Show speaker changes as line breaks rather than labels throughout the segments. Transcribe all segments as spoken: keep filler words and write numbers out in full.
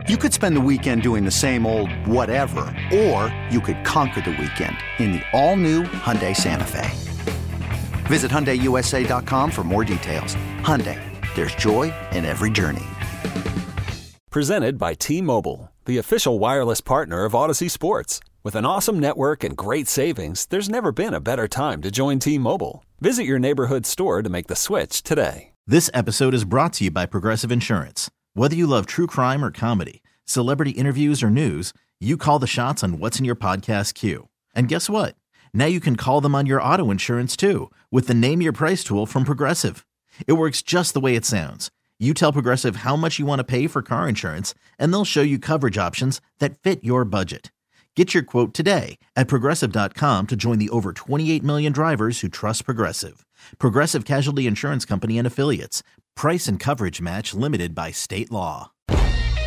You could spend the weekend doing the same old whatever, or you could conquer the weekend in the all-new Hyundai Santa Fe. Visit Hyundai U S A dot com for more details. Hyundai, there's joy in every journey.
Presented by T-Mobile, the official wireless partner of Odyssey Sports. With an awesome network and great savings, there's never been a better time to join T-Mobile. Visit your neighborhood store to make the switch today.
This episode is brought to you by Progressive Insurance. Whether you love true crime or comedy, celebrity interviews or news, you call the shots on what's in your podcast queue. And guess what? Now you can call them on your auto insurance too with the Name Your Price tool from Progressive. It works just the way it sounds. You tell Progressive how much you want to pay for car insurance, and they'll show you coverage options that fit your budget. Get your quote today at Progressive dot com to join the over twenty-eight million drivers who trust Progressive. Progressive Casualty Insurance Company and Affiliates. Price and coverage match limited by state law.
I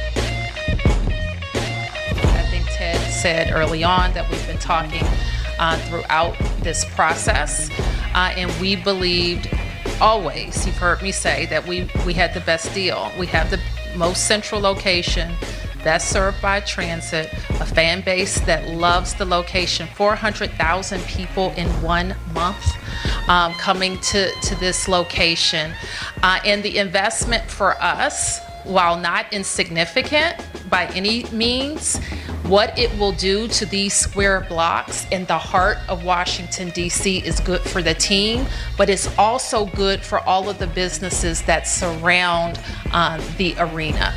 think Ted said early on that we've been talking uh, throughout this process, uh, and we believed always, you've heard me say, that we, we had the best deal. We have the most central location, best served by transit, a fan base that loves the location, four hundred thousand people in one month um, coming to, to this location. Uh, and the investment for us, while not insignificant by any means, what it will do to these square blocks in the heart of Washington, D C is good for the team, but it's also good for all of the businesses that surround um, the arena.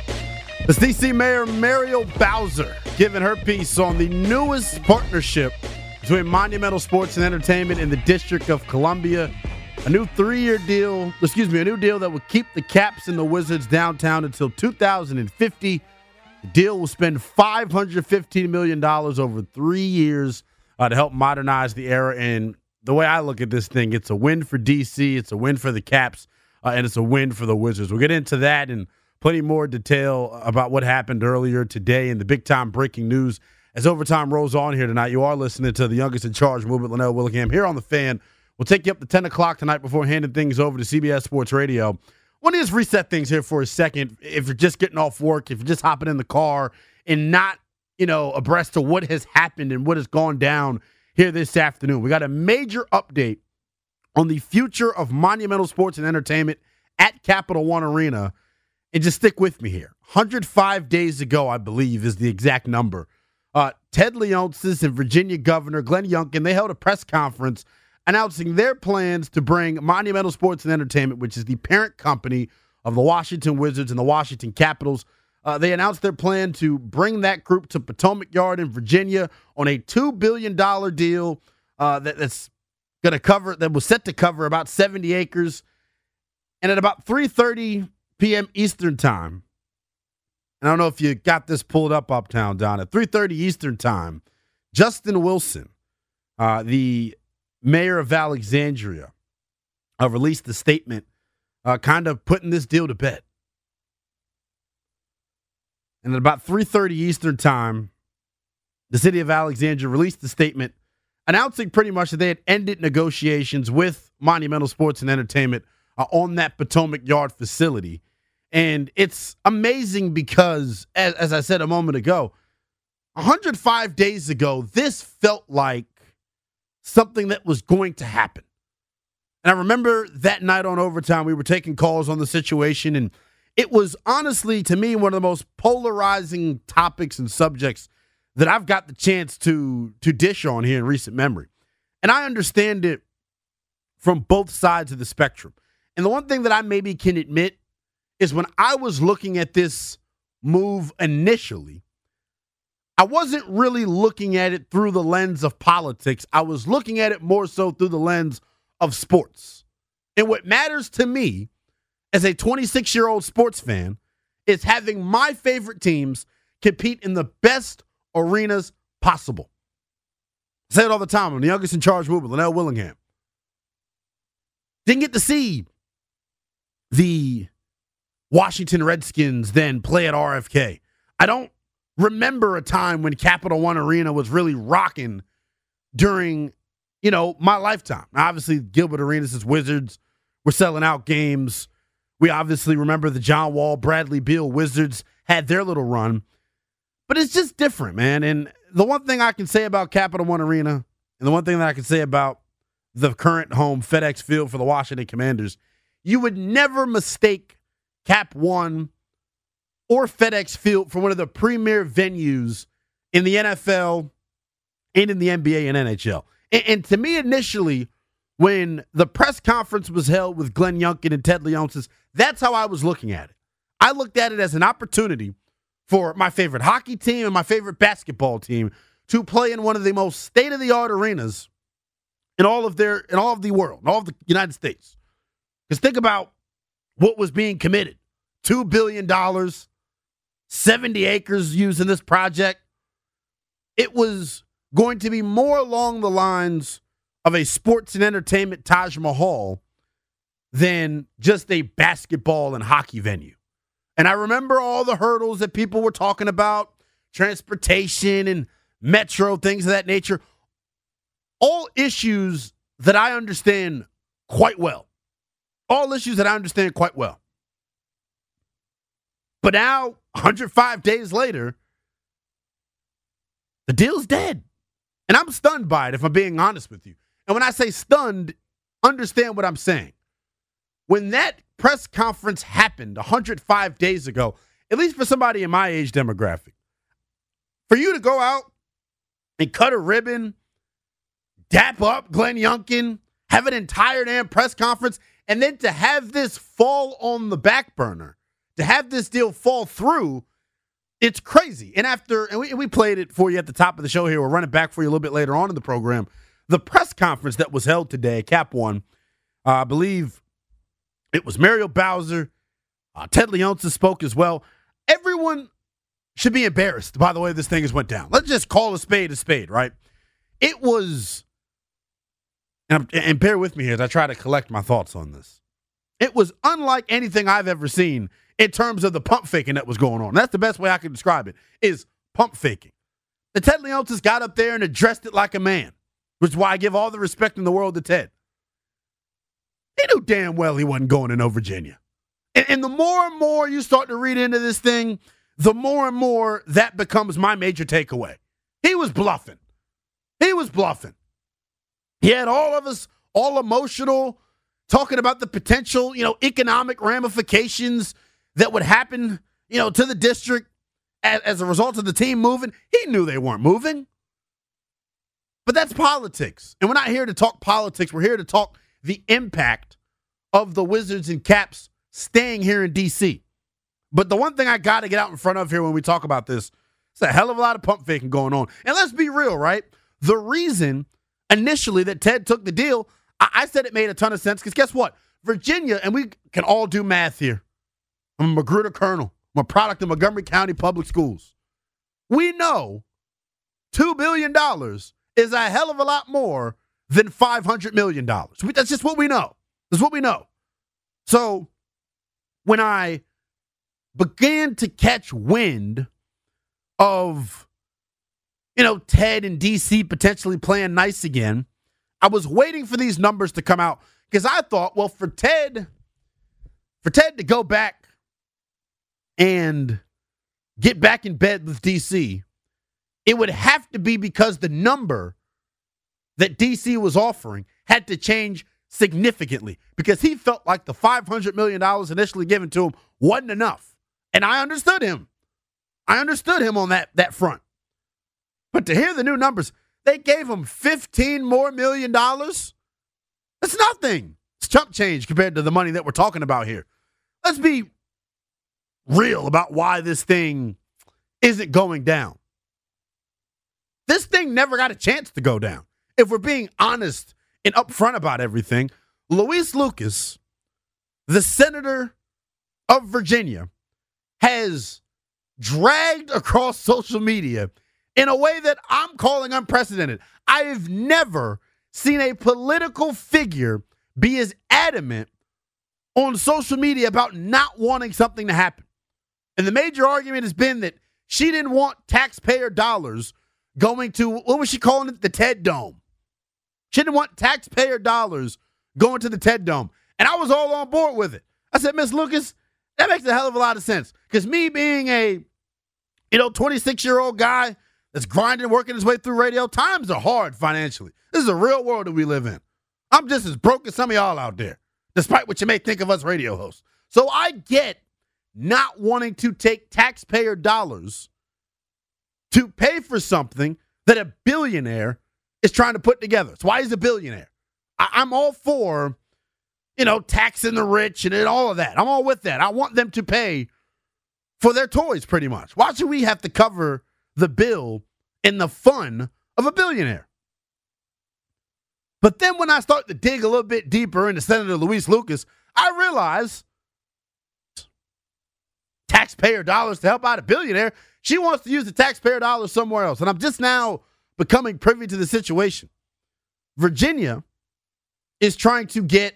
It's D C Mayor Muriel Bowser giving her piece on the newest partnership between Monumental Sports and Entertainment in the District of Columbia. A new three-year deal, excuse me, a new deal that will keep the Caps and the Wizards downtown until two thousand fifty. The deal will spend five hundred fifteen million dollars over three years uh, to help modernize the era. And the way I look at this thing, it's a win for D C, it's a win for the Caps, uh, and it's a win for the Wizards. We'll get into that and plenty more detail about what happened earlier today in the big-time breaking news as overtime rolls on here tonight. You are listening to the youngest in charge movement, Linnell Willingham, here on The Fan. We'll take you up to ten o'clock tonight before handing things over to C B S Sports Radio. I want to just reset things here for a second. If you're just getting off work, if you're just hopping in the car and not, you know, abreast to what has happened and what has gone down here this afternoon, we got a major update on the future of Monumental Sports and Entertainment at Capital One Arena. And just stick with me here. one hundred five days ago, I believe, is the exact number. Uh, Ted Leonsis and Virginia Governor Glenn Youngkin, they held a press conference announcing their plans to bring Monumental Sports and Entertainment, which is the parent company of the Washington Wizards and the Washington Capitals. Uh, they announced their plan to bring that group to Potomac Yard in Virginia on a two billion dollars deal uh, that, that's going to cover, that was set to cover about seventy acres. And at about three thirty p.m. Eastern time, and I don't know if you got this pulled up uptown, Don, at three thirty Eastern time, Justin Wilson, uh, the mayor of Alexandria, uh, released a statement uh, kind of putting this deal to bed. And at about three thirty Eastern time, the city of Alexandria released a statement announcing pretty much that they had ended negotiations with Monumental Sports and Entertainment uh, on that Potomac Yard facility. And it's amazing because, as, as I said a moment ago, one hundred five days ago, this felt like something that was going to happen. And I remember that night on Overtime, we were taking calls on the situation, and it was honestly, to me, one of the most polarizing topics and subjects that I've got the chance to, to dish on here in recent memory. And I understand it from both sides of the spectrum. And the one thing that I maybe can admit is when I was looking at this move initially, I wasn't really looking at it through the lens of politics. I was looking at it more so through the lens of sports. And what matters to me as a twenty-six-year-old sports fan is having my favorite teams compete in the best arenas possible. I say it all the time. I'm the youngest in charge movement, Linnell Willingham. Didn't get to see the Washington Redskins then play at R F K. I don't remember a time when Capital One Arena was really rocking during, you know, my lifetime. Obviously, Gilbert Arenas' Wizards were selling out games. We obviously remember the John Wall, Bradley Beal Wizards had their little run. But it's just different, man. And the one thing I can say about Capital One Arena, and the one thing that I can say about the current home FedEx Field for the Washington Commanders, you would never mistake Cap One or FedEx Field for one of the premier venues in the N F L and in the N B A and N H L. And, and to me, initially, when the press conference was held with Glenn Youngkin and Ted Leonsis, that's how I was looking at it. I looked at it as an opportunity for my favorite hockey team and my favorite basketball team to play in one of the most state-of-the-art arenas in all of their in all of the world, in all of the United States. Because think about what was being committed. two billion dollars, seventy acres used in this project. It was going to be more along the lines of a sports and entertainment Taj Mahal than just a basketball and hockey venue. And I remember all the hurdles that people were talking about, transportation and metro, things of that nature. All issues that I understand quite well. All issues that I understand quite well. But now, one hundred five days later, the deal's dead. And I'm stunned by it, if I'm being honest with you. And when I say stunned, understand what I'm saying. When that press conference happened one hundred five days ago, at least for somebody in my age demographic, for you to go out and cut a ribbon, dap up Glenn Youngkin, have an entire damn press conference, and then to have this fall on the back burner, to have this deal fall through, it's crazy. And after, and we, we played it for you at the top of the show here, we'll run it back for you a little bit later on in the program. The press conference that was held today at Cap One, uh, I believe it was Mario Bowser, uh, Ted Leonsis spoke as well. Everyone should be embarrassed by the way this thing has went down. Let's just call a spade a spade, right? It was, and, and bear with me here as I try to collect my thoughts on this. It was unlike anything I've ever seen in terms of the pump faking that was going on. That's the best way I can describe it, is pump faking. The Ted Leonsis got up there and addressed it like a man, which is why I give all the respect in the world to Ted. He knew damn well he wasn't going to no Virginia. And, and the more and more you start to read into this thing, the more and more that becomes my major takeaway. He was bluffing. He was bluffing. He had all of us all emotional, talking about the potential, you know, economic ramifications that would happen, you know, to the district as, as a result of the team moving. He knew they weren't moving. But that's politics. And we're not here to talk politics. We're here to talk the impact of the Wizards and Caps staying here in D C. But the one thing I got to get out in front of here when we talk about this, it's a hell of a lot of pump faking going on. And let's be real, right? The reason initially that Ted took the deal, I, I said it made a ton of sense because guess what? Virginia, and we can all do math here. I'm a Magruder Colonel. I'm a product of Montgomery County Public Schools. We know two billion dollars is a hell of a lot more than five hundred million dollars. That's just what we know. That's what we know. So when I began to catch wind of, you know, Ted and D C potentially playing nice again, I was waiting for these numbers to come out because I thought, well, for Ted, for Ted to go back and get back in bed with D C, it would have to be because the number that D C was offering had to change significantly because he felt like the five hundred million dollars initially given to him wasn't enough. And I understood him. I understood him on that, that front. But to hear the new numbers, they gave him fifteen more million dollars. That's nothing. It's chump change compared to the money that we're talking about here. Let's be real about why this thing isn't going down. This thing never got a chance to go down. If we're being honest and upfront about everything, Luis Lucas, the senator of Virginia, has dragged across social media in a way that I'm calling unprecedented. I've never seen a political figure be as adamant on social media about not wanting something to happen. And the major argument has been that she didn't want taxpayer dollars going to, what was she calling it? The Ted Dome. She didn't want taxpayer dollars going to the Ted Dome. And I was all on board with it. I said, Miss Lucas, That makes a hell of a lot of sense. Because me being a, you know, twenty-six-year-old guy that's grinding, working his way through radio, times are hard financially. This is a real world that we live in. I'm just as broke as some of y'all out there, despite what you may think of us radio hosts. So I get not wanting to take taxpayer dollars to pay for something that a billionaire is trying to put together. That's why he's a billionaire. I- I'm all for, you know, taxing the rich and all of that. I'm all with that. I want them to pay for their toys, pretty much. Why should we have to cover the bill and the fun of a billionaire? But then when I start to dig a little bit deeper into Senator Louise Lucas, I realize taxpayer dollars to help out a billionaire. She wants to use the taxpayer dollars somewhere else. And I'm just now becoming privy to the situation. Virginia is trying to get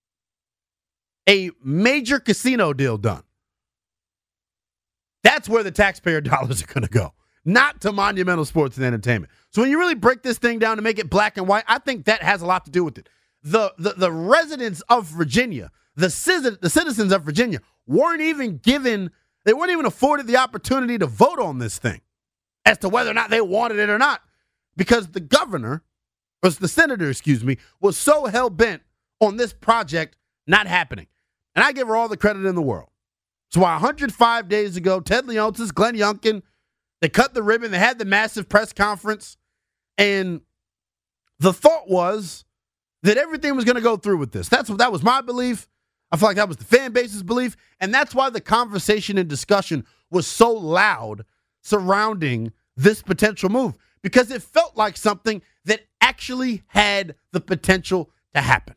a major casino deal done. That's where the taxpayer dollars are going to go, not to Monumental Sports and Entertainment. So when you really break this thing down to make it black and white, I think that has a lot to do with it. The the, the residents of Virginia, the, the citizens of Virginia, weren't even given, they weren't even afforded the opportunity to vote on this thing as to whether or not they wanted it or not, because the governor, or the senator, excuse me, was so hell-bent on this project not happening. And I give her all the credit in the world. So why one hundred five days ago, Ted Leonsis, Glenn Youngkin, they cut the ribbon, they had the massive press conference, and the thought was that everything was going to go through with this. That's that was my belief. I feel like that was the fan base's belief, and that's why the conversation and discussion was so loud surrounding this potential move, because it felt like something that actually had the potential to happen.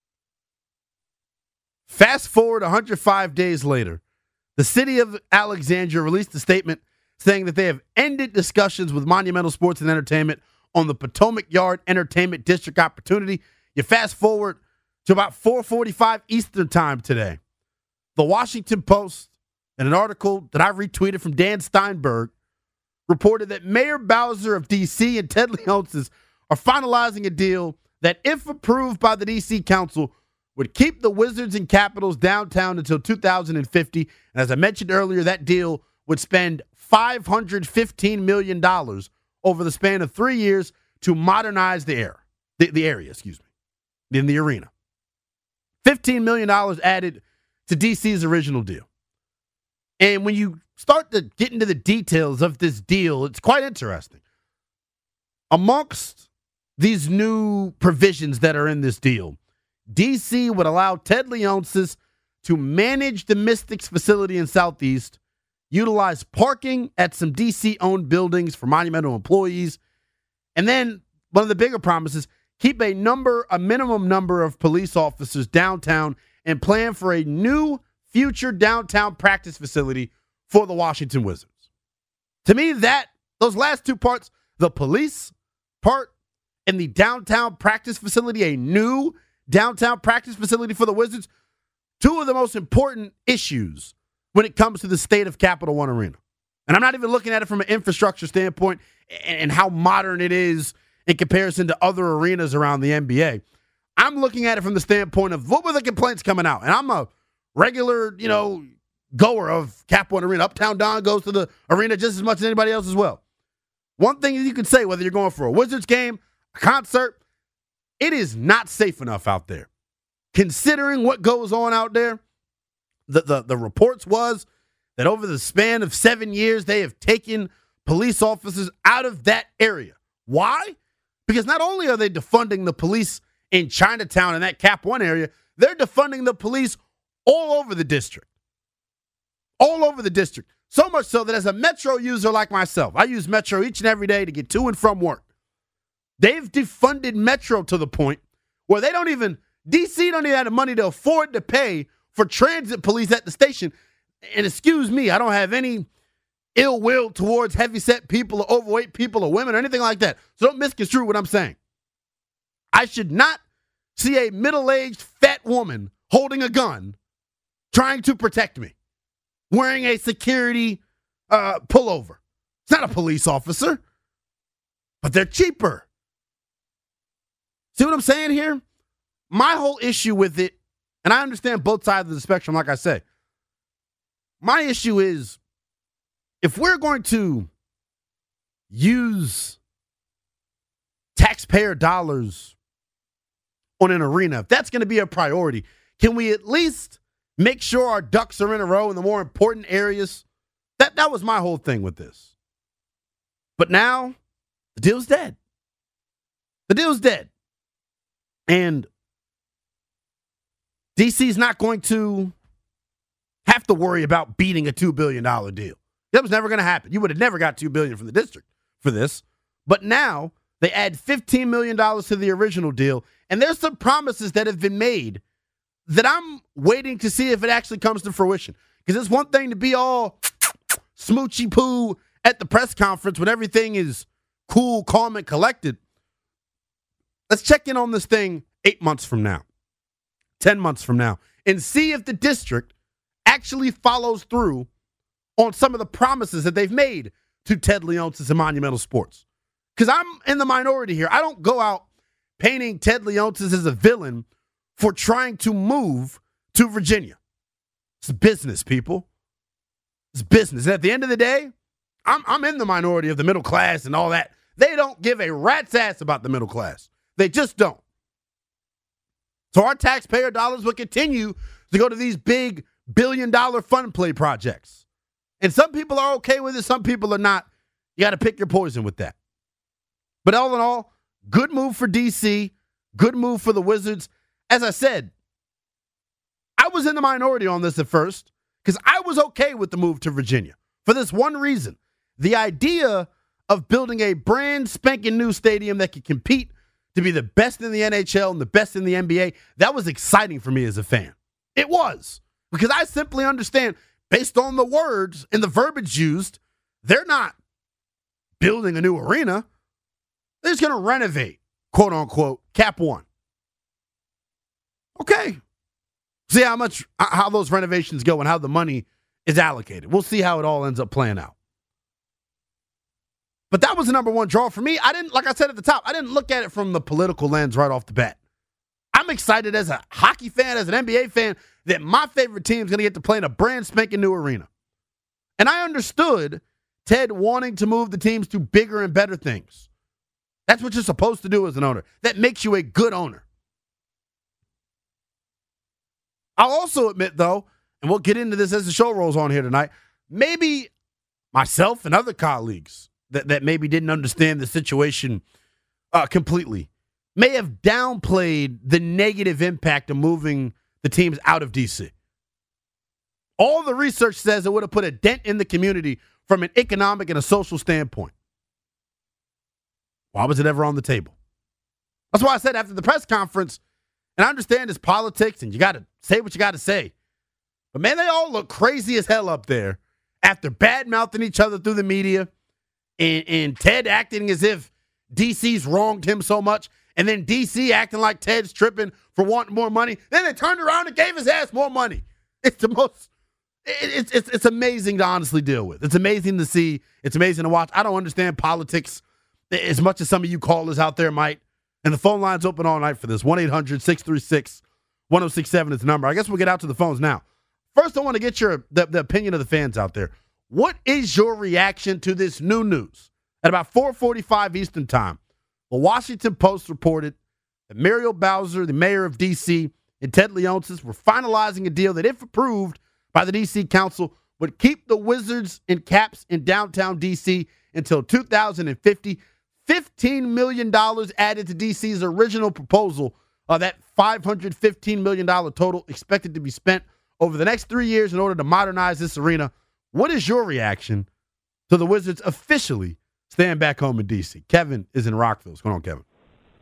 Fast forward one hundred five days later, the city of Alexandria released a statement saying that they have ended discussions with Monumental Sports and Entertainment on the Potomac Yard Entertainment District opportunity. You fast forward to about four forty-five Eastern time today. The Washington Post, in an article that I retweeted from Dan Steinberg, reported that Mayor Bowser of D C and Ted Leonsis are finalizing a deal that, if approved by the D C Council, would keep the Wizards and Capitals downtown until two thousand fifty. And as I mentioned earlier, that deal would spend five hundred fifteen million dollars over the span of three years to modernize the air, the, the area, excuse me, in the arena. fifteen million dollars added to D C's original deal. And when you start to get into the details of this deal, it's quite interesting. Amongst these new provisions that are in this deal, D C would allow Ted Leonsis to manage the Mystics facility in Southeast, utilize parking at some D C-owned buildings for Monumental employees, and then one of the bigger promises, keep a number, a minimum number of police officers downtown and plan for a new future downtown practice facility for the Washington Wizards. To me, that those last two parts, the police part and the downtown practice facility, a new downtown practice facility for the Wizards, two of the most important issues when it comes to the state of Capital One Arena. And I'm not even looking at it from an infrastructure standpoint and, and how modern it is in comparison to other arenas around the N B A. I'm looking at it from the standpoint of what were the complaints coming out. And I'm a regular, you know, goer of Cap One Arena. Uptown Don goes to the arena just as much as anybody else as well. One thing you can say, whether you're going for a Wizards game, a concert, it is not safe enough out there. Considering what goes on out there, the, the, the reports was that over the span of seven years, they have taken police officers out of that area. Why? Because not only are they defunding the police in Chinatown in that Cap One area, they're defunding the police all over the district. All over the district. So much so that as a Metro user like myself, I use Metro each and every day to get to and from work. They've defunded Metro to the point where they don't even, D C don't even have the money to afford to pay for transit police at the station. And excuse me, I don't have any ill will towards heavyset people or overweight people or women or anything like that. So don't misconstrue what I'm saying. I should not see a middle-aged fat woman holding a gun trying to protect me, wearing a security uh, pullover. It's not a police officer, but they're cheaper. See what I'm saying here? My whole issue with it, and I understand both sides of the spectrum, like I say, my issue is if we're going to use taxpayer dollars on an arena, if that's going to be a priority, can we at least make sure our ducks are in a row in the more important areas? That that was my whole thing with this. But now, the deal's dead. The deal's dead. And D C's not going to have to worry about beating a two billion dollars deal. That was never going to happen. You would have never got two billion dollars from the district for this. But now, they add fifteen million dollars to the original deal, and there's some promises that have been made that I'm waiting to see if it actually comes to fruition. Because it's one thing to be all smoochy poo at the press conference when everything is cool, calm, and collected. Let's check in on this thing eight months from now, ten months from now, and see if the district actually follows through on some of the promises that they've made to Ted Leonsis and Monumental Sports. Because I'm in the minority here. I don't go out painting Ted Leonsis as a villain for trying to move to Virginia. It's business, people. It's business. And at the end of the day, I'm, I'm in the minority of the middle class and all that. They don't give a rat's ass about the middle class. They just don't. So our taxpayer dollars will continue to go to these big billion-dollar fun play projects. And some people are okay with it. Some people are not. You got to pick your poison with that. But all in all, good move for D C. Good move for the Wizards. As I said, I was in the minority on this at first because I was okay with the move to Virginia for this one reason. The idea of building a brand spanking new stadium that could compete to be the best in the N H L and the best in the N B A, that was exciting for me as a fan. It was. Because I simply understand, based on the words and the verbiage used, they're not building a new arena. They're just going to renovate, quote unquote, Cap One. Okay. See how much, how those renovations go and how the money is allocated. We'll see how it all ends up playing out. But that was the number one draw for me. I didn't, like I said at the top, I didn't look at it from the political lens right off the bat. I'm excited as a hockey fan, as an N B A fan, that my favorite team is going to get to play in a brand spanking new arena. And I understood Ted wanting to move the teams to bigger and better things. That's what you're supposed to do as an owner. That makes you a good owner. I'll also admit, though, and we'll get into this as the show rolls on here tonight, maybe myself and other colleagues that, that maybe didn't understand the situation uh, completely may have downplayed the negative impact of moving the teams out of D C. All the research says it would have put a dent in the community from an economic and a social standpoint. Why was it ever on the table? That's why I said after the press conference, and I understand it's politics and you got to say what you got to say. But, man, they all look crazy as hell up there after bad-mouthing each other through the media and, and Ted acting as if D C's wronged him so much, and then D C acting like Ted's tripping for wanting more money. Then they turned around and gave his ass more money. It's the most it, it's, it's, it's amazing to honestly deal with. It's amazing to see. It's amazing to watch. I don't understand politics as much as some of you callers out there might. And the phone line's open all night for this. one eight hundred six three six one oh six seven is the number. I guess we'll get out to the phones now. First, I want to get your the, the opinion of the fans out there. What is your reaction to this new news? At about four forty-five Eastern time, the Washington Post reported that Muriel Bowser, the mayor of D C, and Ted Leonsis were finalizing a deal that, if approved by the D C Council, would keep the Wizards and Caps in downtown D C until two thousand fifty. fifteen million dollars added to D C's original proposal. Uh, that five hundred fifteen million dollars total expected to be spent over the next three years in order to modernize this arena. What is your reaction to the Wizards officially staying back home in D C? Kevin is in Rockville. What's going on, Kevin?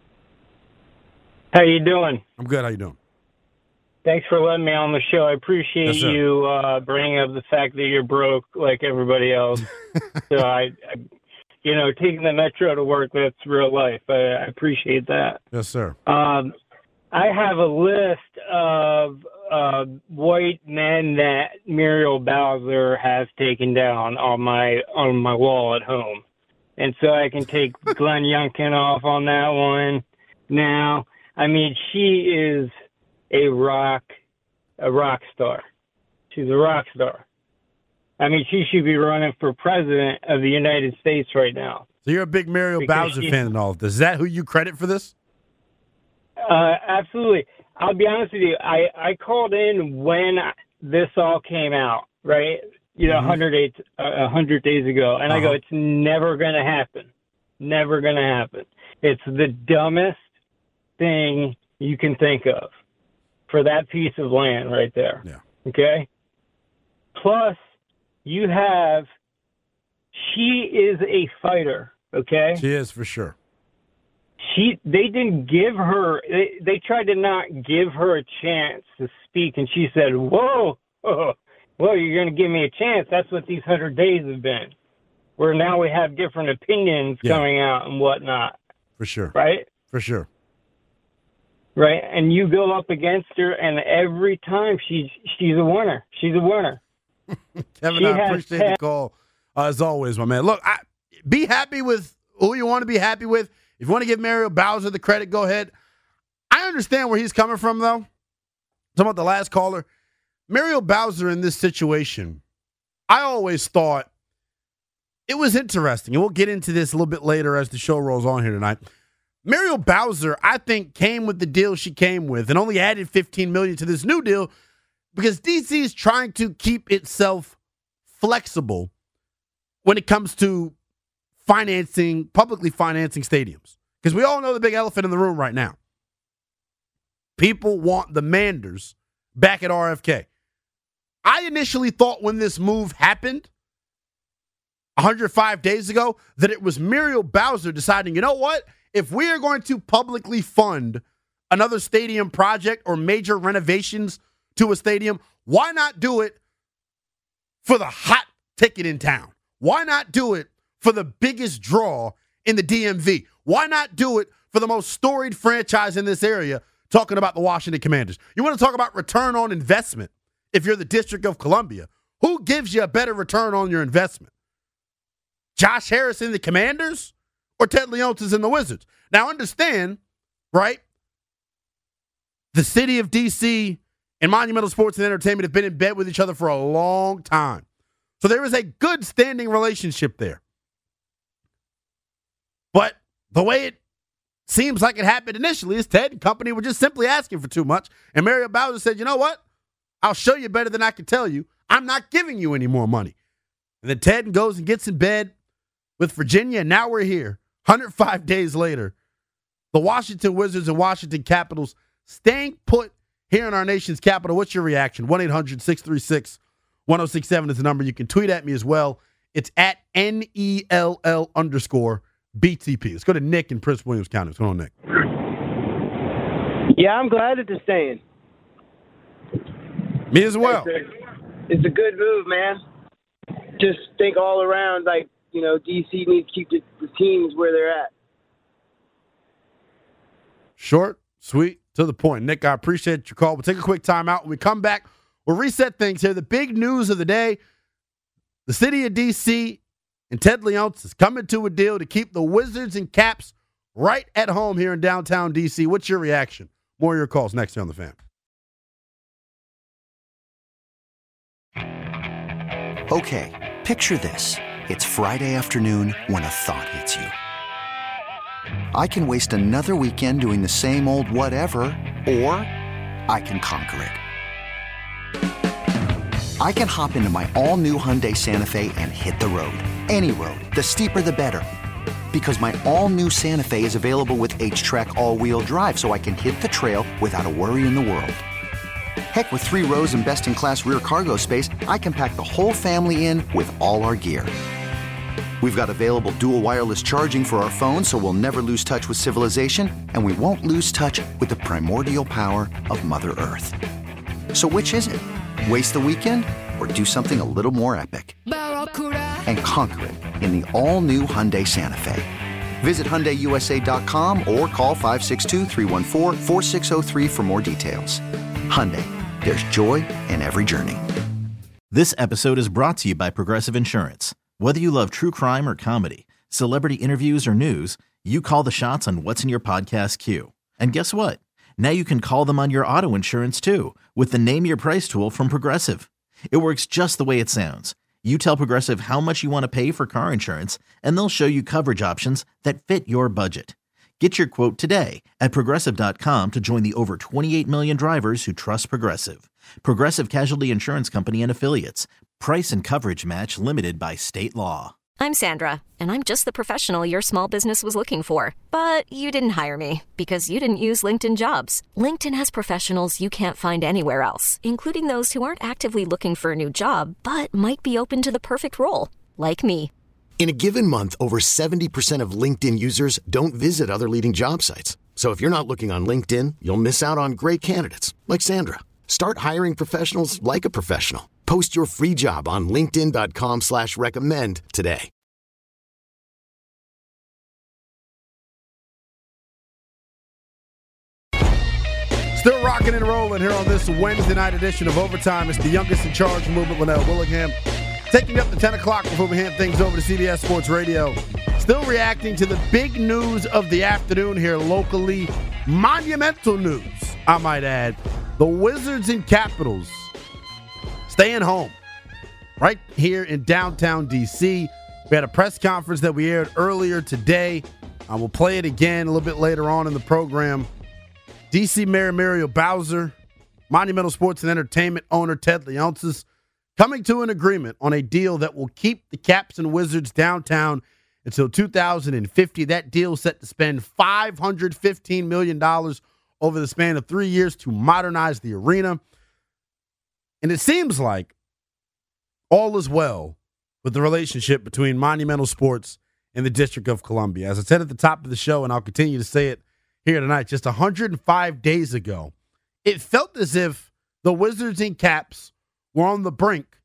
How you doing?
I'm good. How you doing?
Thanks for letting me on the show. I appreciate
yes,
you uh, bringing up the fact that you're broke like everybody else. so I, I, you know, taking the Metro to work, that's real life. I, I appreciate that.
Yes, sir.
Um, I have a list of uh, white men that Muriel Bowser has taken down on my on my wall at home. And so I can take Glenn Youngkin off on that one now. I mean, she is a rock, a rock star. She's a rock star. I mean, she should be running for president of the United States right now.
So you're a big Muriel
Because
Bowser
she-
fan and all of this. Is that who you credit for this?
Uh, absolutely. I'll be honest with you. I, I called in when this all came out, right? You know,
Mm-hmm.
one hundred days, uh, one hundred days ago. And I go,
Uh-huh.
it's never going to happen. Never going to happen. It's the dumbest thing you can think of for that piece of land right there.
Yeah.
Okay? Plus, you have, she is a fighter, okay?
She is, for sure.
She, they didn't give her, they, they tried to not give her a chance to speak, and she said, whoa, whoa, whoa, you're going to give me a chance. That's what these hundred days have been, where now we have different opinions
Yeah.
coming out and whatnot,
For sure.
right?
For sure.
Right, and you go up against her, and every time she's she's a winner. She's a winner.
Kevin,
She
I
has
appreciate
ten-
the call, uh, as always, my man. Look, I, be happy with who you want to be happy with. If you want to give Muriel Bowser the credit, go ahead. I understand where he's coming from, though. Talking about the last caller. Muriel Bowser in this situation, I always thought it was interesting, and we'll get into this a little bit later as the show rolls on here tonight. Muriel Bowser, I think, came with the deal she came with and only added fifteen million dollars to this new deal because D C is trying to keep itself flexible when it comes to financing, publicly financing stadiums. Because we all know the big elephant in the room right now. People want the Manders back at R F K. I initially thought when this move happened one hundred five days ago that it was Muriel Bowser deciding, you know what? If we are going to publicly fund another stadium project or major renovations to a stadium, why not do it for the hot ticket in town? Why not do it for the biggest draw in the D M V? Why not do it for the most storied franchise in this area, talking about the Washington Commanders? You want to talk about return on investment if you're the District of Columbia. Who gives you a better return on your investment? Josh Harris in the Commanders or Ted Leonsis in the Wizards? Now understand, right? The city of D C and Monumental Sports and Entertainment have been in bed with each other for a long time. So there is a good standing relationship there. But the way it seems like it happened initially is Ted and company were just simply asking for too much. And Muriel Bowser said, you know what? I'll show you better than I can tell you. I'm not giving you any more money. And then Ted goes and gets in bed with Virginia, and now we're here, one hundred five days later. The Washington Wizards and Washington Capitals staying put here in our nation's capital. What's your reaction? one eight hundred six three six one oh six seven is the number. You can tweet at me as well. It's at N E L L underscore B T P. Let's go to Nick in Prince Williams County. What's going on, Nick?
Yeah, I'm glad that they're staying.
Me as well.
It's a, it's a good move, man. Just think all around, like, you know, D C needs to keep the, the teams where they're at.
Short, sweet, to the point. Nick, I appreciate your call. We'll take a quick time out. When we come back, we'll reset things here. The big news of the day, the city of D C and Ted Leonsis is coming to a deal to keep the Wizards and Caps right at home here in downtown D C. What's your reaction? More of your calls next here on The Fan.
Okay, picture this. It's Friday afternoon when a thought hits you. I can waste another weekend doing the same old whatever, or I can conquer it. I can hop into my all-new Hyundai Santa Fe and hit the road. Any road. The steeper, the better. Because my all-new Santa Fe is available with H-Track all-wheel drive, so I can hit the trail without a worry in the world. Heck, with three rows and best-in-class rear cargo space, I can pack the whole family in with all our gear. We've got available dual wireless charging for our phones, so we'll never lose touch with civilization, and we won't lose touch with the primordial power of Mother Earth. So which is it? Waste the weekend or do something a little more epic? And conquer it in the all-new Hyundai Santa Fe. Visit Hyundai U S A dot com or call five six two, three one four, four six zero three for more details. Hyundai, there's joy in every journey.
This episode is brought to you by Progressive Insurance. Whether you love true crime or comedy, celebrity interviews or news, you call the shots on what's in your podcast queue. And guess what? Now you can call them on your auto insurance too with the Name Your Price tool from Progressive. It works just the way it sounds. You tell Progressive how much you want to pay for car insurance, and they'll show you coverage options that fit your budget. Get your quote today at Progressive dot com to join the over twenty-eight million drivers who trust Progressive. Progressive Casualty Insurance Company and Affiliates. Price and coverage match limited by state law.
I'm Sandra, and I'm just the professional your small business was looking for. But you didn't hire me because you didn't use LinkedIn Jobs. LinkedIn has professionals you can't find anywhere else, including those who aren't actively looking for a new job, but might be open to the perfect role, like me.
In a given month, over seventy percent of LinkedIn users don't visit other leading job sites. So if you're not looking on LinkedIn, you'll miss out on great candidates like Sandra. Start hiring professionals like a professional. Post your free job on linkedin dot com slash recommend today.
Still rocking and rolling here on this Wednesday night edition of Overtime. It's the youngest in charge movement, Linnell Willingham. Taking up to ten o'clock before we hand things over to C B S Sports Radio. Still reacting to the big news of the afternoon here locally. Monumental news, I might add. The Wizards and Capitals staying home right here in downtown D C. We had a press conference that we aired earlier today. I will play it again a little bit later on in the program. D C Mayor Muriel Bowser, Monumental Sports and Entertainment owner Ted Leonsis coming to an agreement on a deal that will keep the Caps and Wizards downtown until two thousand fifty. That deal is set to spend five hundred fifteen million dollars over the span of three years to modernize the arena. And it seems like all is well with the relationship between Monumental Sports and the District of Columbia. As I said at the top of the show, and I'll continue to say it here tonight, just one hundred five days ago, it felt as if the Wizards and Caps were on the brink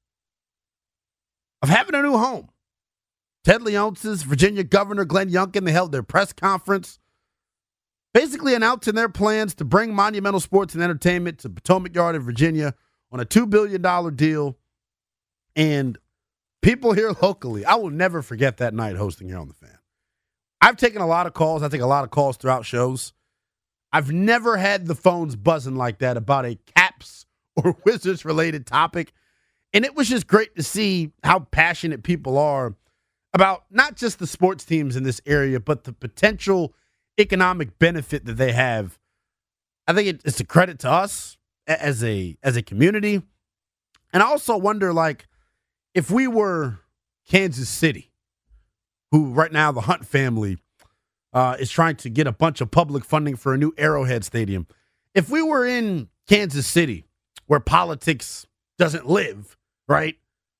of having a new home. Ted Leonsis, Virginia Governor Glenn Youngkin, they held their press conference, basically announcing their plans to bring Monumental Sports and Entertainment to Potomac Yard in Virginia on a two billion dollars deal. And people here locally, I will never forget that night hosting here on The Fan. I've taken a lot of calls. I take a lot of calls throughout shows. I've never had the phones buzzing like that about a Caps or Wizards-related topic. And it was just great to see how passionate people are about not just the sports teams in this area, but the potential economic benefit that they have. I think it, it's a credit to us as a as a community. And I also wonder, like, if we were Kansas City, who right now the Hunt family uh, is trying to get a bunch of public funding for a new Arrowhead Stadium. If we were in Kansas City, where politics doesn't live, right,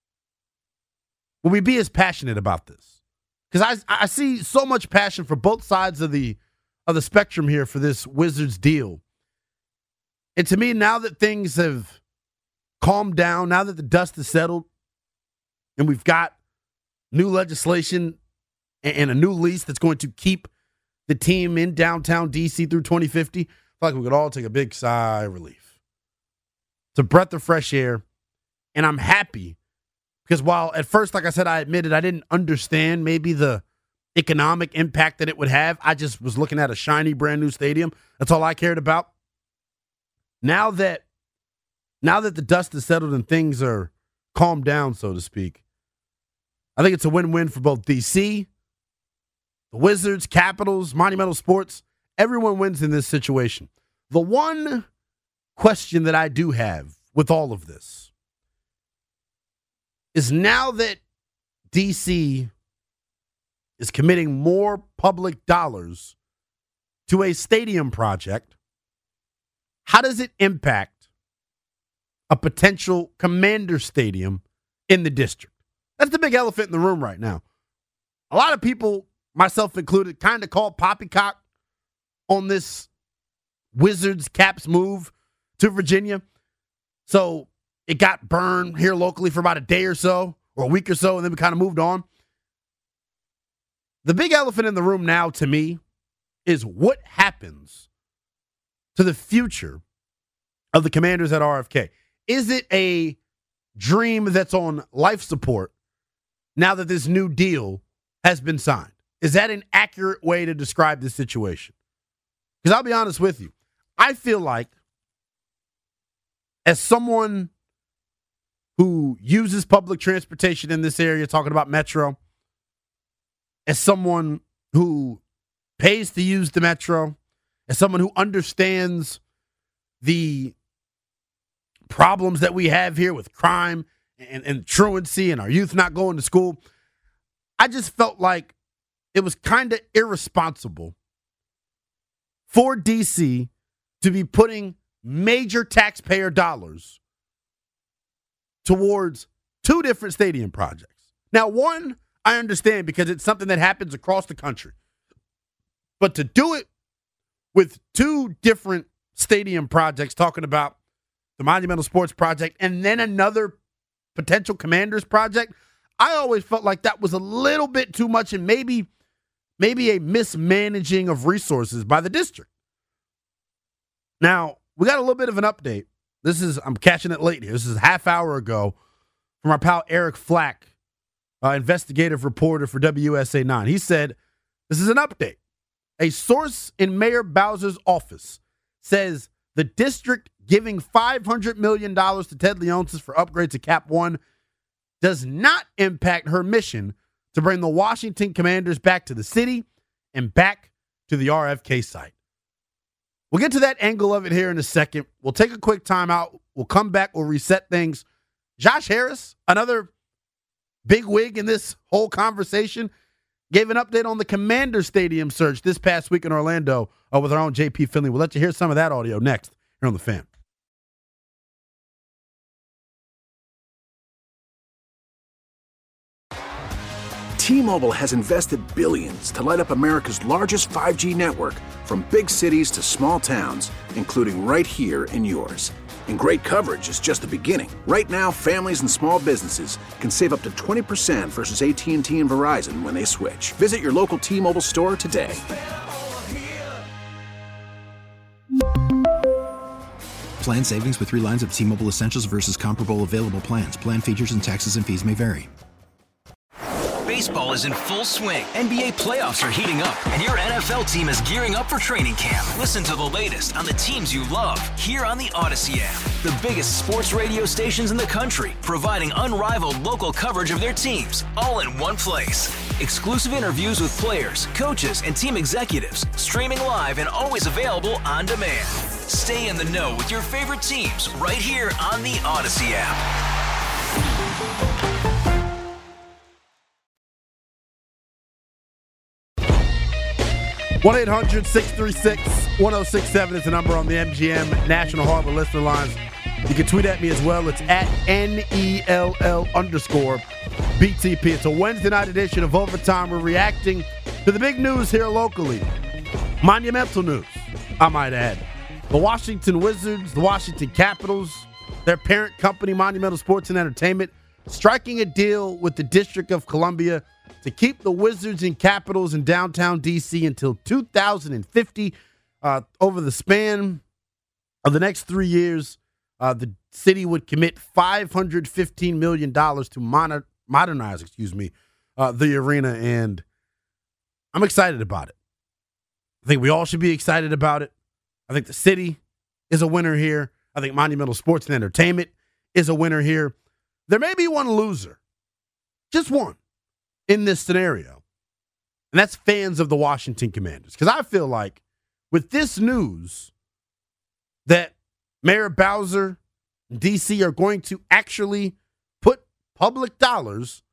will we be as passionate about this? Because I I see so much passion for both sides of the of the spectrum here for this Wizards deal. And to me, now that things have calmed down, now that the dust has settled, and we've got new legislation and a new lease that's going to keep the team in downtown D C through twenty fifty, I feel like we could all take a big sigh of relief. It's a breath of fresh air, and I'm happy because while at first, like I said, I admitted I didn't understand maybe the economic impact that it would have. I just was looking at a shiny, brand new stadium. That's all I cared about. Now that, now that the dust has settled and things are calmed down, so to speak, I think it's a win-win for both D C, the Wizards, Capitals, Monumental Sports. Everyone wins in this situation. The one question that I do have with all of this is now that D C is committing more public dollars to a stadium project, how does it impact a potential Commander Stadium in the district? That's the big elephant in the room right now. A lot of people, myself included, kind of called poppycock on this Wizards Caps move to Virginia. So it got burned here locally for about a day or so, or a week or so, and then we kind of moved on. The big elephant in the room now, to me, is what happens to the future of the Commanders at R F K. Is it a dream that's on life support now that this new deal has been signed? Is that an accurate way to describe this situation? Because I'll be honest with you, I feel like as someone who uses public transportation in this area, talking about Metro, as someone who pays to use the Metro, as someone who understands the problems that we have here with crime and, and truancy and our youth not going to school, I just felt like it was kind of irresponsible for D C to be putting major taxpayer dollars towards two different stadium projects. Now, one, I understand because it's something that happens across the country. But to do it with two different stadium projects, talking about the Monumental Sports Project and then another potential Commanders project, I always felt like that was a little bit too much and maybe, maybe a mismanaging of resources by the district. Now, we got a little bit of an update. This is, I'm catching it late here. This is a half hour ago from our pal Eric Flack, uh, investigative reporter for W S A nine. He said, this is an update. A source in Mayor Bowser's office says the district giving five hundred million dollars to Ted Leonsis for upgrades to Cap One does not impact her mission to bring the Washington Commanders back to the city and back to the R F K site. We'll get to that angle of it here in a second. We'll take a quick timeout. We'll come back. We'll reset things. Josh Harris, another big wig in this whole conversation, gave an update on the Commander Stadium search this past week in Orlando uh, with our own J P Finley. We'll let you hear some of that audio next here on The Fan.
T-Mobile has invested billions to light up America's largest five G network, from big cities to small towns, including right here in yours. And great coverage is just the beginning. Right now, families and small businesses can save up to twenty percent versus A T and T and Verizon when they switch. Visit your local T-Mobile store today.
Plan savings with three lines of T-Mobile Essentials versus comparable available plans. Plan features and taxes and fees may vary.
Baseball is in full swing. N B A playoffs are heating up, and your N F L team is gearing up for training camp. Listen to the latest on the teams you love here on the Odyssey app. The biggest sports radio stations in the country, providing unrivaled local coverage of their teams, all in one place. Exclusive interviews with players, coaches, and team executives, streaming live and always available on demand. Stay in the know with your favorite teams right here on the Odyssey app.
one eight hundred six three six one oh six seven is the number on the M G M National Harbor listener lines. You can tweet at me as well. It's at N E L L underscore B T P. It's a Wednesday night edition of Overtime. We're reacting to the big news here locally. Monumental news, I might add. The Washington Wizards, the Washington Capitals, their parent company, Monumental Sports and Entertainment, striking a deal with the District of Columbia to keep the Wizards and Capitals in downtown D C until two thousand fifty. Uh, over the span of the next three years, uh, the city would commit five hundred fifteen million dollars to mon- modernize, excuse me, uh, the arena, and I'm excited about it. I think we all should be excited about it. I think the city is a winner here. I think Monumental Sports and Entertainment is a winner here. There may be one loser, just one, in this scenario, and that's fans of the Washington Commanders. Because I feel like with this news that Mayor Bowser and D C are going to actually put public dollars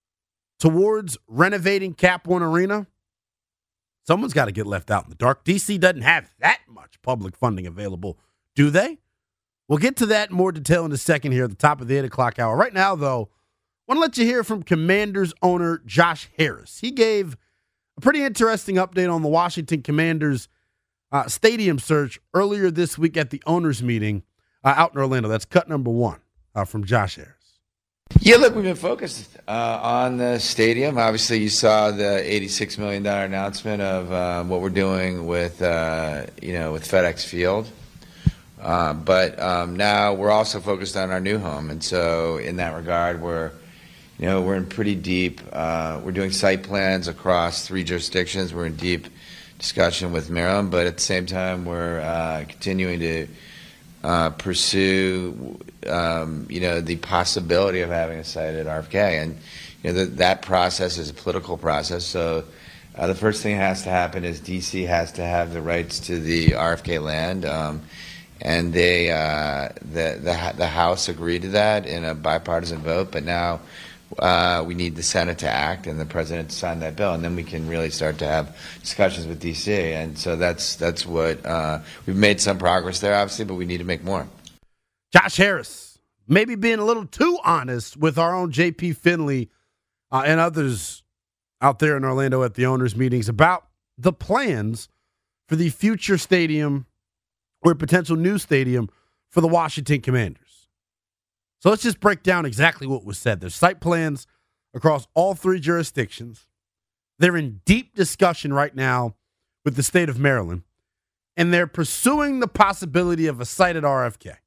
towards renovating Cap One Arena, someone's got to get left out in the dark. D C doesn't have that much public funding available, do they? We'll get to that in more detail in a second here at the top of the eight o'clock hour. Right now, though, I want to let you hear from Commanders owner Josh Harris. He gave a pretty interesting update on the Washington Commanders uh, stadium search earlier this week at the owners' meeting uh, out in Orlando. That's cut number one uh, from Josh Harris.
Yeah, look, we've been focused uh, on the stadium. Obviously, you saw the eighty-six million dollars announcement of uh, what we're doing with, uh, you know, with FedEx Field. Uh, but um, now we're also focused on our new home, and so in that regard, we're You know, we're in pretty deep, uh, we're doing site plans across three jurisdictions. We're in deep discussion with Maryland, but at the same time, we're uh, continuing to uh, pursue, um, you know, the possibility of having a site at R F K. And you know, the, that process is a political process. So uh, the first thing that has to happen is D C has to have the rights to the R F K land. Um, and they, uh, the, the, the House agreed to that in a bipartisan vote. But now Uh, we need the Senate to act and the President to sign that bill, and then we can really start to have discussions with D C. And so that's that's what uh, we've made some progress there, obviously, but we need to make more.
Josh Harris, maybe being a little too honest with our own J P Finley uh, and others out there in Orlando at the owners' meetings about the plans for the future stadium or potential new stadium for the Washington Commanders. So let's just break down exactly what was said. There's site plans across all three jurisdictions. They're in deep discussion right now with the state of Maryland, and they're pursuing the possibility of a site at R F K.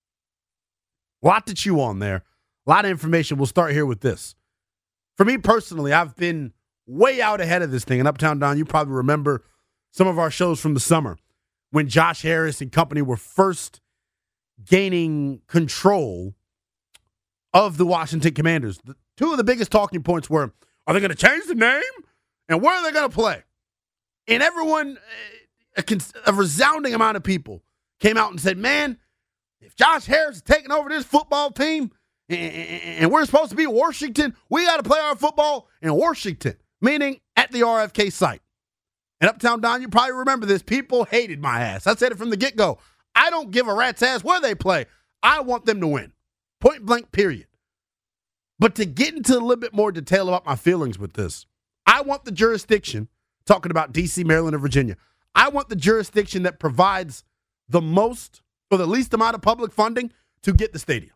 A lot to chew on there. A lot of information. We'll start here with this. For me personally, I've been way out ahead of this thing. And Uptown Don, you probably remember some of our shows from the summer when Josh Harris and company were first gaining control of the Washington Commanders. The, two of the biggest talking points were, are they going to change the name? And where are they going to play? And everyone, a, a resounding amount of people came out and said, man, if Josh Harris is taking over this football team and, and we're supposed to be Washington, we got to play our football in Washington, meaning at the R F K site. And Uptown Don, you probably remember this. People hated my ass. I said it from the get-go. I don't give a rat's ass where they play. I want them to win. Point blank, period. But to get into a little bit more detail about my feelings with this, I want the jurisdiction, talking about D C, Maryland, and Virginia, I want the jurisdiction that provides the most or the least amount of public funding to get the stadium.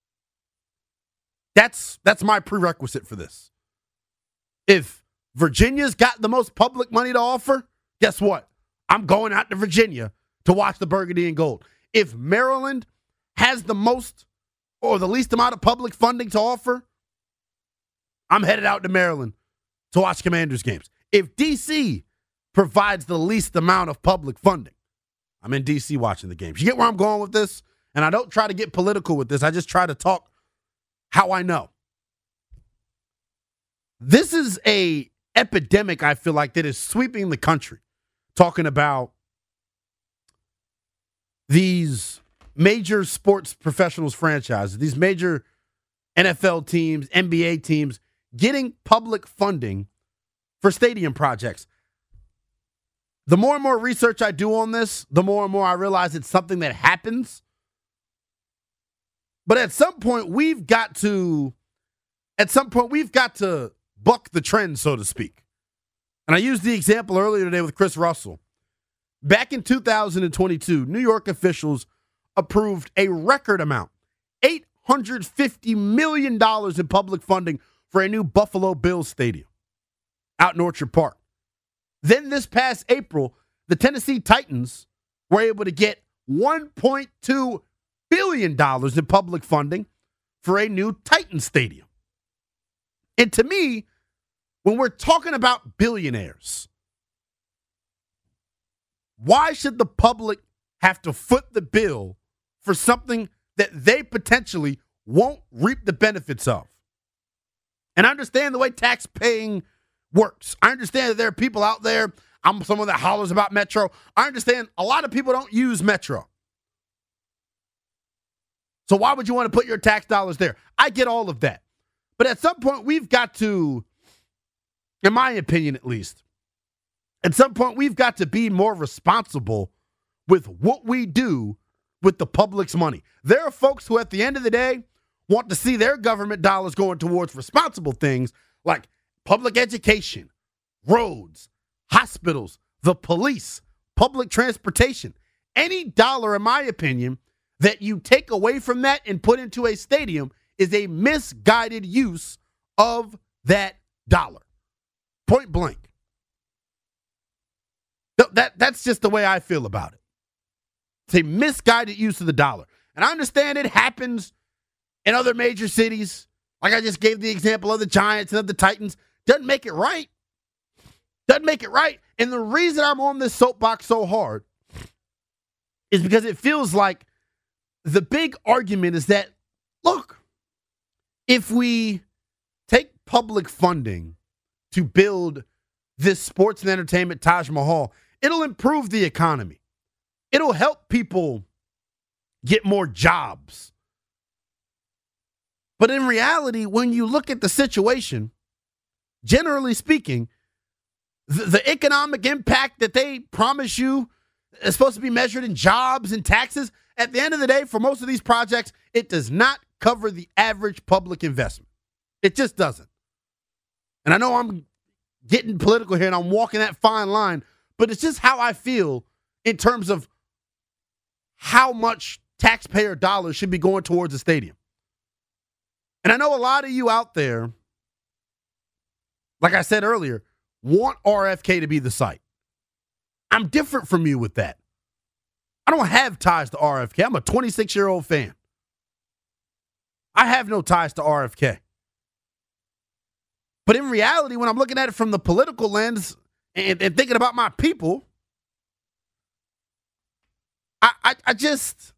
That's, that's my prerequisite for this. If Virginia's got the most public money to offer, guess what? I'm going out to Virginia to watch the Burgundy and Gold. If Maryland has the most or the least amount of public funding to offer, I'm headed out to Maryland to watch Commanders games. If D C provides the least amount of public funding, I'm in D C watching the games. You get where I'm going with this? And I don't try to get political with this. I just try to talk how I know. This is a epidemic, I feel like, that is sweeping the country. Talking about these major sports professionals franchises, these major N F L teams, N B A teams, getting public funding for stadium projects. The more and more research I do on this, the more and more I realize it's something that happens. But at some point, we've got to, at some point, we've got to buck the trend, so to speak. And I used the example earlier today with Chris Russell. Back in two thousand twenty-two, New York officials approved a record amount, eight hundred fifty million dollars in public funding for a new Buffalo Bills stadium out in Orchard Park. Then this past April, the Tennessee Titans were able to get one point two billion dollars in public funding for a new Titans stadium. And to me, when we're talking about billionaires, why should the public have to foot the bill for something that they potentially won't reap the benefits of? And I understand the way tax paying works. I understand that there are people out there. I'm someone that hollers about Metro. I understand a lot of people don't use Metro. So why would you want to put your tax dollars there? I get all of that. But at some point, we've got to, in my opinion at least, at some point, we've got to be more responsible with what we do with the public's money. There are folks who, at the end of the day, want to see their government dollars going towards responsible things like public education, roads, hospitals, the police, public transportation. Any dollar, in my opinion, that you take away from that and put into a stadium is a misguided use of that dollar. Point blank. That, that's just the way I feel about it. It's a misguided use of the dollar. And I understand it happens in other major cities. Like I just gave the example of the Giants and of the Titans. Doesn't make it right. Doesn't make it right. And the reason I'm on this soapbox so hard is because it feels like the big argument is that, look, if we take public funding to build this sports and entertainment Taj Mahal, it'll improve the economy. It'll help people get more jobs. But in reality, when you look at the situation, generally speaking, the, the economic impact that they promise you is supposed to be measured in jobs and taxes. At the end of the day, for most of these projects, it does not cover the average public investment. It just doesn't. And I know I'm getting political here and I'm walking that fine line, but it's just how I feel in terms of how much taxpayer dollars should be going towards the stadium. And I know a lot of you out there, like I said earlier, want R F K to be the site. I'm different from you with that. I don't have ties to R F K. I'm a twenty-six-year-old fan. I have no ties to R F K. But in reality, when I'm looking at it from the political lens and, and thinking about my people, I, I, I just,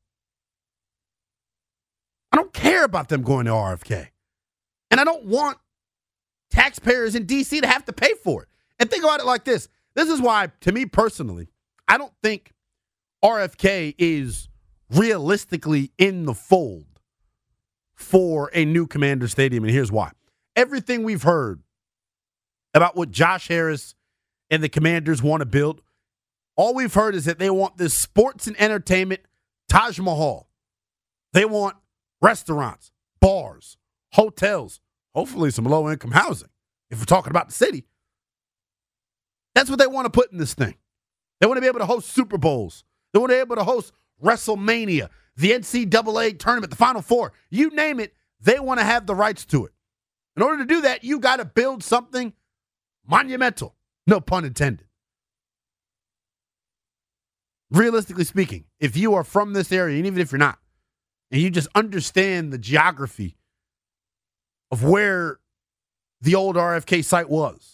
I don't care about them going to R F K. And I don't want taxpayers in D C to have to pay for it. And think about it like this. This is why, to me personally, I don't think R F K is realistically in the fold for a new Commander Stadium. And here's why. Everything we've heard about what Josh Harris and the Commanders want to build, all we've heard is that they want this sports and entertainment Taj Mahal. They want restaurants, bars, hotels, hopefully some low-income housing, if we're talking about the city. That's what they want to put in this thing. They want to be able to host Super Bowls. They want to be able to host WrestleMania, the N C double A tournament, the Final Four. You name it, they want to have the rights to it. In order to do that, you got to build something monumental. No pun intended. Realistically speaking, if you are from this area, and even if you're not, and you just understand the geography of where the old R F K site was,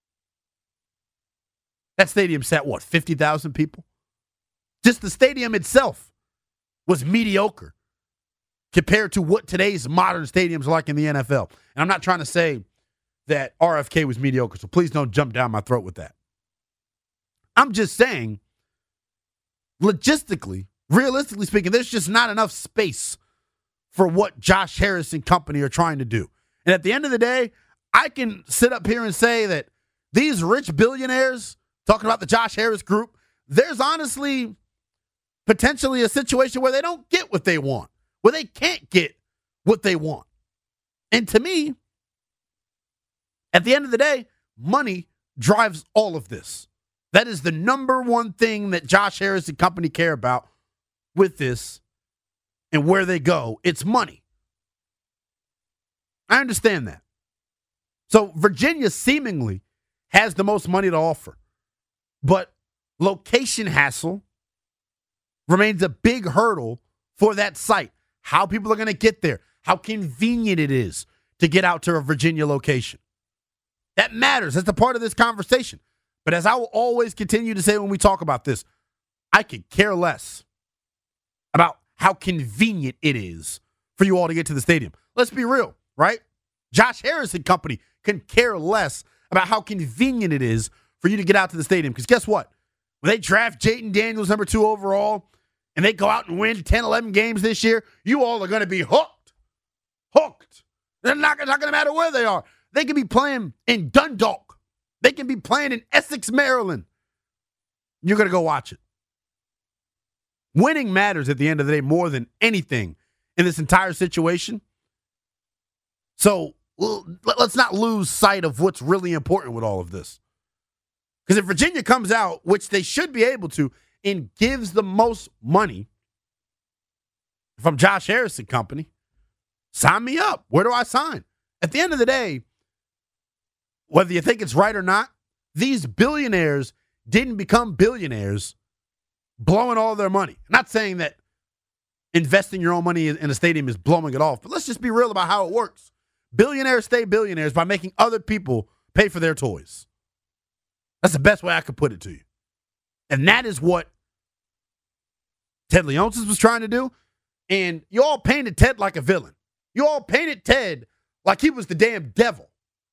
that stadium sat, what, fifty thousand people? Just the stadium itself was mediocre compared to what today's modern stadiums are like in the N F L. And I'm not trying to say that R F K was mediocre, so please don't jump down my throat with that. I'm just saying, logistically, realistically speaking, there's just not enough space for what Josh Harris and company are trying to do. And at the end of the day, I can sit up here and say that these rich billionaires, talking about the Josh Harris group, there's honestly potentially a situation where they don't get what they want, where they can't get what they want. And to me, at the end of the day, money drives all of this. That is the number one thing that Josh Harris and company care about with this and where they go. It's money. I understand that. So Virginia seemingly has the most money to offer. But location hassle remains a big hurdle for that site. How people are going to get there, how convenient it is to get out to a Virginia location. That matters. That's a part of this conversation. But as I will always continue to say when we talk about this, I could care less about how convenient it is for you all to get to the stadium. Let's be real, right? Josh Harris and company can care less about how convenient it is for you to get out to the stadium. Because guess what? When they draft Jayden Daniels number two overall and they go out and win ten, eleven games this year, you all are going to be hooked. Hooked. They're not, it's not going to matter where they are. They can be playing in Dundalk. They can be playing in Essex, Maryland. You're going to go watch it. Winning matters at the end of the day more than anything in this entire situation. So well, let's not lose sight of what's really important with all of this. Because if Virginia comes out, which they should be able to, and gives the most money, if I'm Josh Harris and company, sign me up. Where do I sign? At the end of the day, whether you think it's right or not, these billionaires didn't become billionaires blowing all their money. I'm not saying that investing your own money in a stadium is blowing it off, but let's just be real about how it works. Billionaires stay billionaires by making other people pay for their toys. That's the best way I could put it to you. And that is what Ted Leonsis was trying to do. And you all painted Ted like a villain. You all painted Ted like he was the damn devil.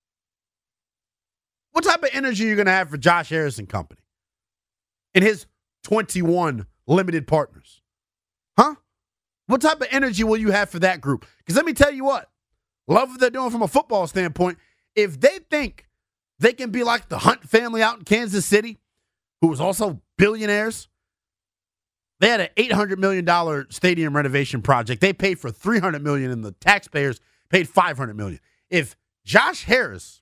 What type of energy are you going to have for Josh Harris and company and his twenty-one limited partners? Huh? What type of energy will you have for that group? Because let me tell you what, love what they're doing from a football standpoint. If they think they can be like the Hunt family out in Kansas City, who was also billionaires, they had an eight hundred million dollars stadium renovation project. They paid for three hundred million dollars and the taxpayers paid five hundred million dollars. If Josh Harris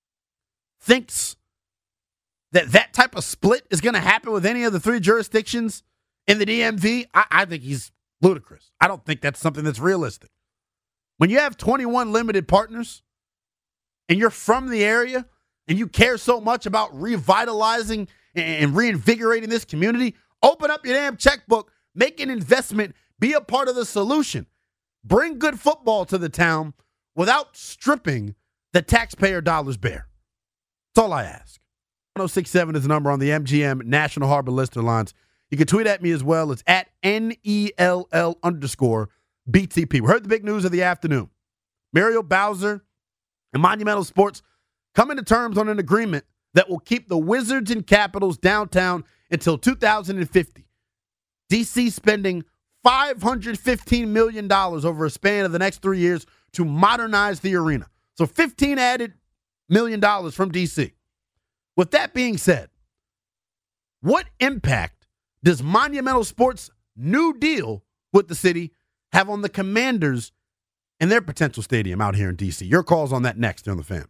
thinks that that type of split is going to happen with any of the three jurisdictions in the D M V, I, I think he's ludicrous. I don't think that's something that's realistic. When you have twenty-one limited partners and you're from the area and you care so much about revitalizing and reinvigorating this community, open up your damn checkbook, make an investment, be a part of the solution. Bring good football to the town without stripping the taxpayer dollars bare. That's all I ask. one oh six seven is the number on the M G M National Harbor Lister lines. You can tweet at me as well. It's at N E L L underscore B T P. We heard the big news of the afternoon. Muriel Bowser and Monumental Sports coming to terms on an agreement that will keep the Wizards and Capitals downtown until two thousand fifty. D C spending five hundred fifteen million dollars over a span of the next three years to modernize the arena. So fifteen added million dollars from D C. With that being said, what impact does Monumental Sports' new deal with the city have on the Commanders and their potential stadium out here in D C? Your calls on that next on The Fan.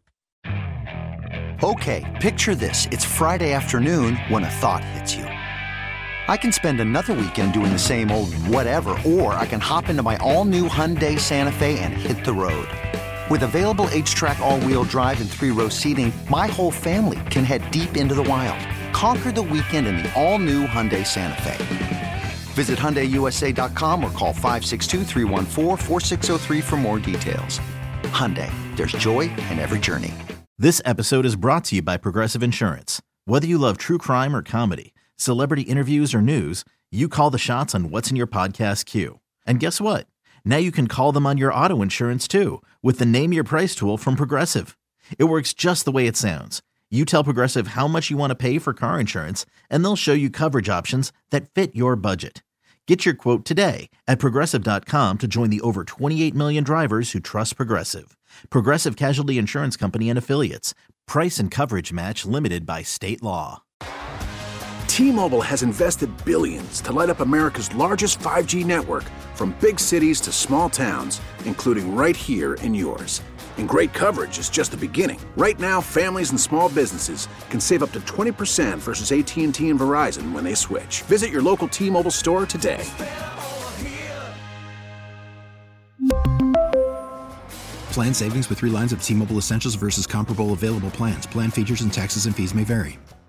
Okay, picture this. It's Friday afternoon when a thought hits you. I can spend another weekend doing the same old whatever, or I can hop into my all-new Hyundai Santa Fe and hit the road. With available H-Track all-wheel drive and three-row seating, my whole family can head deep into the wild. Conquer the weekend in the all-new Hyundai Santa Fe. Visit Hyundai U S A dot com or call five six two, three one four, four six zero three for more details. Hyundai, there's joy in every journey.
This episode is brought to you by Progressive Insurance. Whether you love true crime or comedy, celebrity interviews or news, you call the shots on what's in your podcast queue. And guess what? Now you can call them on your auto insurance too with the Name Your Price tool from Progressive. It works just the way it sounds. You tell Progressive how much you want to pay for car insurance, and they'll show you coverage options that fit your budget. Get your quote today at Progressive dot com to join the over twenty-eight million drivers who trust Progressive. Progressive Casualty Insurance Company and Affiliates. Price and coverage match limited by state law.
T-Mobile has invested billions to light up America's largest five G network, from big cities to small towns, including right here in yours. And great coverage is just the beginning. Right now, families and small businesses can save up to twenty percent versus A T and T and Verizon when they switch. Visit your local T-Mobile store today.
Plan savings with three lines of T-Mobile Essentials versus comparable available plans. Plan features and taxes and fees may vary.